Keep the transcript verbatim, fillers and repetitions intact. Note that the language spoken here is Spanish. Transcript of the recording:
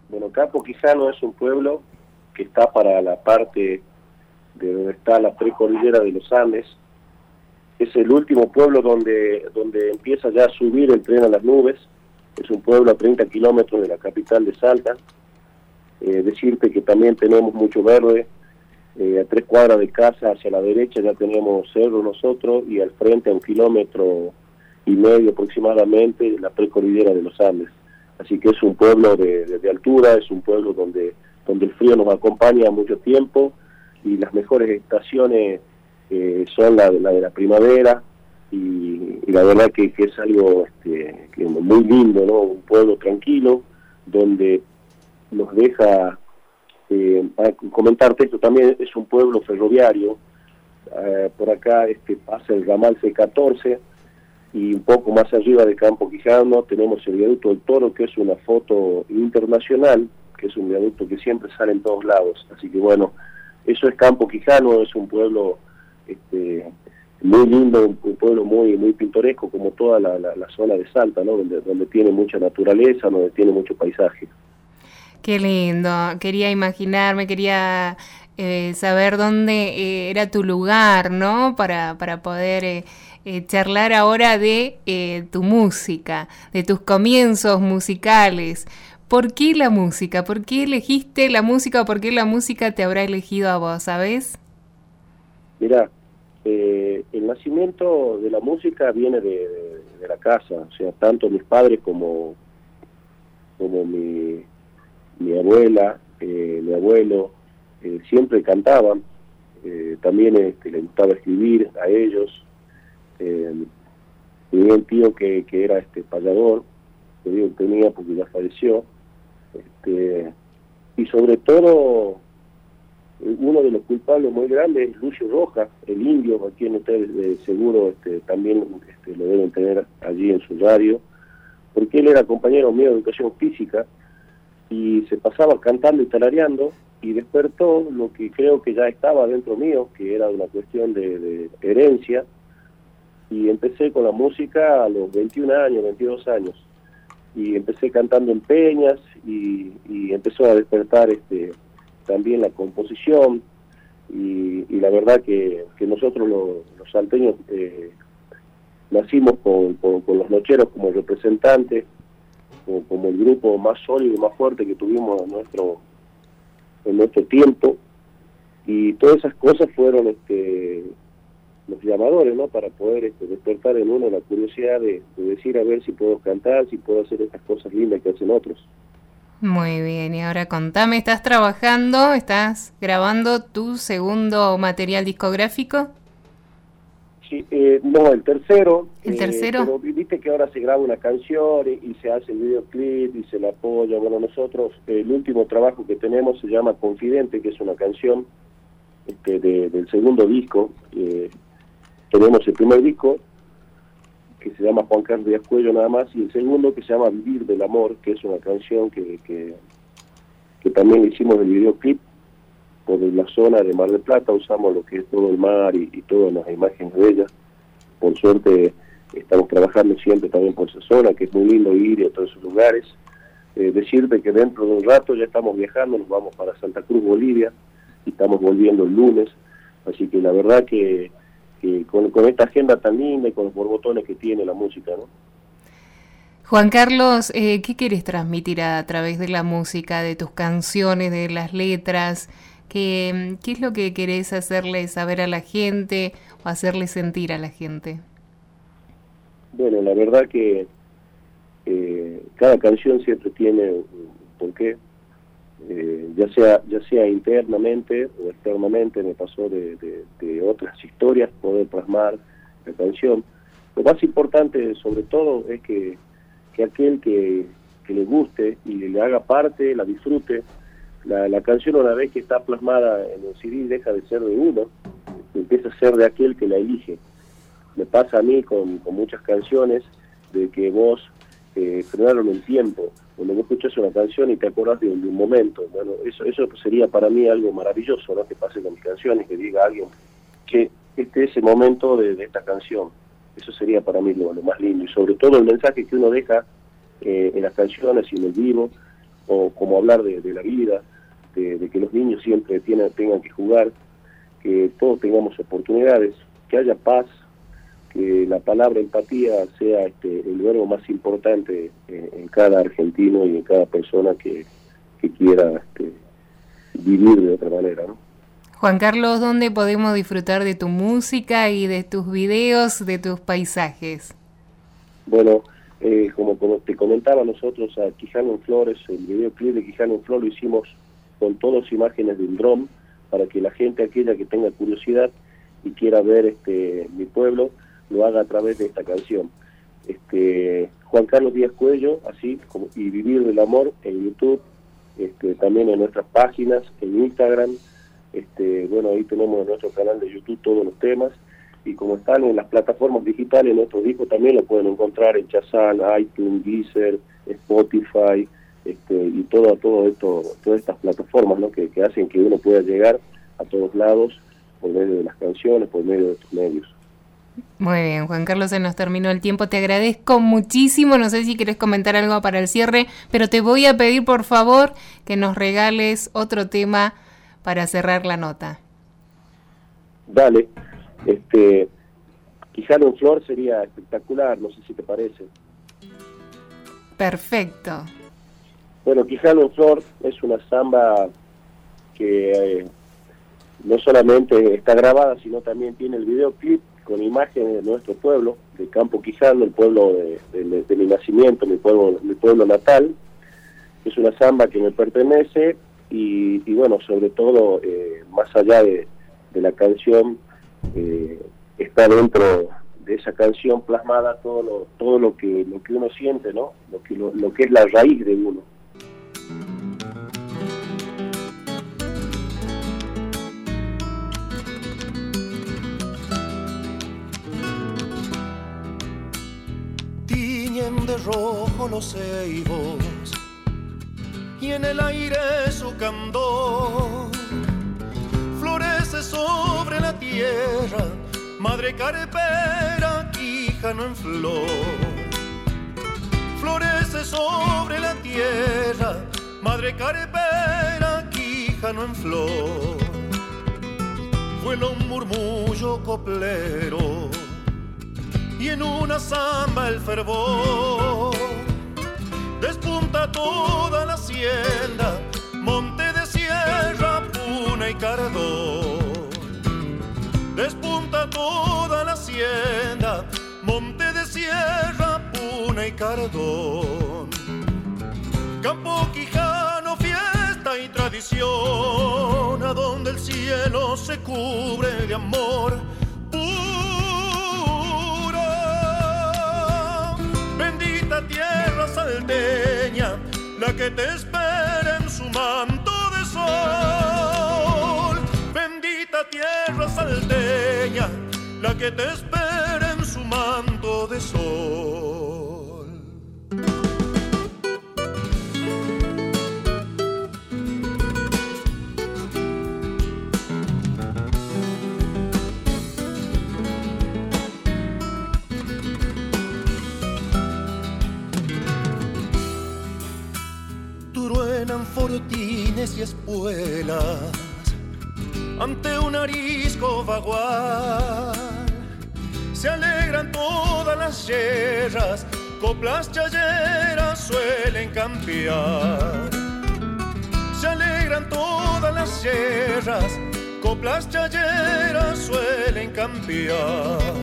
Bueno, Campo Quijano es un pueblo que está para la parte de donde está la precordillera de los Andes. Es el último pueblo donde, donde empieza ya a subir el tren a las nubes. Es un pueblo a treinta kilómetros de la capital de Salta. Eh, decirte que también tenemos mucho verde. Eh, a tres cuadras de casa hacia la derecha ya tenemos cerro nosotros, y al frente a un kilómetro y medio aproximadamente la precordillera de los Andes. Así que es un pueblo de, de, de altura, es un pueblo donde, donde el frío nos acompaña mucho tiempo, y las mejores estaciones eh, son la, la de la primavera, y, y la verdad que, que es algo este, que muy lindo, ¿no? Un pueblo tranquilo, donde nos deja, eh, para comentarte esto, también es un pueblo ferroviario. Eh, por acá este, pasa el ramal C catorce, y un poco más arriba de Campo Quijano tenemos el viaducto del Toro, que es una foto internacional, que es un viaducto que siempre sale en todos lados. Así que bueno, eso es Campo Quijano, es un pueblo este, muy lindo, un pueblo muy muy pintoresco, como toda la, la, la zona de Salta, ¿no? Donde, donde tiene mucha naturaleza, donde tiene mucho paisaje. Qué lindo, quería imaginarme, quería eh, saber dónde eh, era tu lugar, ¿no? Para, para poder eh, eh, charlar ahora de eh, tu música, de tus comienzos musicales. ¿Por qué la música? ¿Por qué elegiste la música? ¿Por qué la música te habrá elegido a vos, sabes? Mirá, eh, el nacimiento de la música viene de, de, de la casa, o sea, tanto mis padres como, como mi... mi abuela, eh, mi abuelo, eh, siempre cantaban. Eh, también este, les gustaba escribir a ellos. Eh, tenía un tío que, que era este payador, que digo que tenía porque ya falleció. Este, y sobre todo, uno de los culpables muy grandes es Lucio Rojas, el indio, a quien ustedes de seguro este, también este, lo deben tener allí en su radio, porque él era compañero mío de educación física, y se pasaba cantando y tarareando, y despertó lo que creo que ya estaba dentro mío, que era una cuestión de, de herencia, y empecé con la música a los veintiún años, veintidós años, y empecé cantando en peñas, y, y empezó a despertar este también la composición, y, y la verdad que, que nosotros los, los salteños eh, nacimos con, con, con los nocheros como representantes, como, como el grupo más sólido y más fuerte que tuvimos en nuestro en nuestro tiempo, y todas esas cosas fueron este los llamadores, ¿no? Para poder este, despertar en uno la curiosidad de, de decir a ver si puedo cantar, si puedo hacer estas cosas lindas que hacen otros. Muy bien, y ahora contame, ¿estás trabajando, estás grabando tu segundo material discográfico? Sí, eh, no, el tercero. ¿El eh, tercero? Pero viste que ahora se graba una canción y, y se hace el videoclip y se le apoya. Bueno, nosotros, eh, el último trabajo que tenemos se llama Confidente, que es una canción este, de, del segundo disco. Eh, tenemos el primer disco, que se llama Juan Carlos Díaz Cuello nada más, y el segundo que se llama Vivir del Amor, que es una canción que, que, que también hicimos el videoclip por la zona de Mar del Plata. Usamos lo que es todo el mar y, y todas las imágenes de ella. Por suerte estamos trabajando siempre también por esa zona, que es muy lindo ir a todos esos lugares. Eh, decirte que dentro de un rato ya estamos viajando, nos vamos para Santa Cruz, Bolivia, y estamos volviendo el lunes, así que la verdad que que con, con esta agenda tan linda y con los borbotones que tiene la música, ¿no? Juan Carlos, eh, ¿qué quieres transmitir a, a través de la música, de tus canciones, de las letras? ¿Qué, qué es lo que querés hacerle saber a la gente o hacerle sentir a la gente? Bueno, la verdad que eh, cada canción siempre tiene un porqué, eh, ya sea ya sea internamente o externamente. Me pasó de, de, de otras historias poder plasmar la canción. Lo más importante sobre todo es que, que aquel que, que le guste y le haga parte, la disfrute. La, la canción, una vez que está plasmada en el C D, deja de ser de uno, empieza a ser de aquel que la elige. Me pasa a mí con, con muchas canciones de que vos eh, frenaron el tiempo, cuando vos escuchas una canción y te acordás de, de un momento. Bueno, eso eso sería para mí algo maravilloso, ¿no? Que pase con mis canciones, que diga alguien que este es el momento de, de esta canción. Eso sería para mí lo, lo más lindo, y sobre todo el mensaje que uno deja eh, en las canciones y en el vivo, o como hablar de, de la vida, de, de que los niños siempre tienen, tengan que jugar, que todos tengamos oportunidades, que haya paz, que la palabra empatía sea este, el verbo más importante en, en cada argentino y en cada persona que, que quiera este, vivir de otra manera, ¿no? Juan Carlos, ¿dónde podemos disfrutar de tu música y de tus videos, de tus paisajes? Bueno, eh, como, como te comentaba, nosotros a Quijano en Flores, el videoclip de Quijano en Flor lo hicimos con todas imágenes de un dron, para que la gente, aquella que tenga curiosidad y quiera ver este mi pueblo, lo haga a través de esta canción. Este Juan Carlos Díaz Cuello, así como y Vivir del Amor en YouTube, este, también en nuestras páginas, en Instagram. Este, bueno, ahí tenemos en nuestro canal de YouTube todos los temas, y como están en las plataformas digitales, nuestros discos también lo pueden encontrar en Shazam, iTunes, Deezer, Spotify, este, y todo, todo esto, todas estas plataformas, ¿no? que, que hacen que uno pueda llegar a todos lados por medio de las canciones, por medio de estos medios. Muy bien, Juan Carlos, se nos terminó el tiempo, te agradezco muchísimo, no sé si querés comentar algo para el cierre, pero te voy a pedir por favor que nos regales otro tema para cerrar la nota. Dale, este, Quijano en Flor sería espectacular, no sé si te parece. Perfecto. Bueno, Quijano en Flor es una samba que eh, no solamente está grabada, sino también tiene el videoclip con imágenes de nuestro pueblo, de Campo Quijano, el pueblo de, de, de mi nacimiento, mi pueblo, mi pueblo natal. Es una samba que me pertenece y, y bueno, sobre todo, eh, más allá de, de la canción, eh, está dentro de esa canción plasmada todo lo, todo lo que lo que uno siente, ¿no? Lo que lo, lo que es la raíz de uno. Tiñen de rojo los ceibos y en el aire su candor florece sobre la tierra, madre carpera, Quijano en flor. Florece sobre la tierra, madre carpera, Quijano en flor. Vuela un murmullo coplero y en una samba el fervor. Despunta toda la hacienda, monte de sierra, puna y cardón. Despunta toda la hacienda, monte de sierra, puna y cardón. Campo Quijano, fiesta y tradición, a donde el cielo se cubre de amor puro. Bendita tierra salteña, la que te espera en su manto de sol. Bendita tierra salteña, la que te espera en su manto de sol. Truenan fortines y espuelas ante un arisco vagual. Se alegran todas las yerras, coplas chayeras suelen campear. Se alegran todas las yerras, coplas chayeras suelen campear.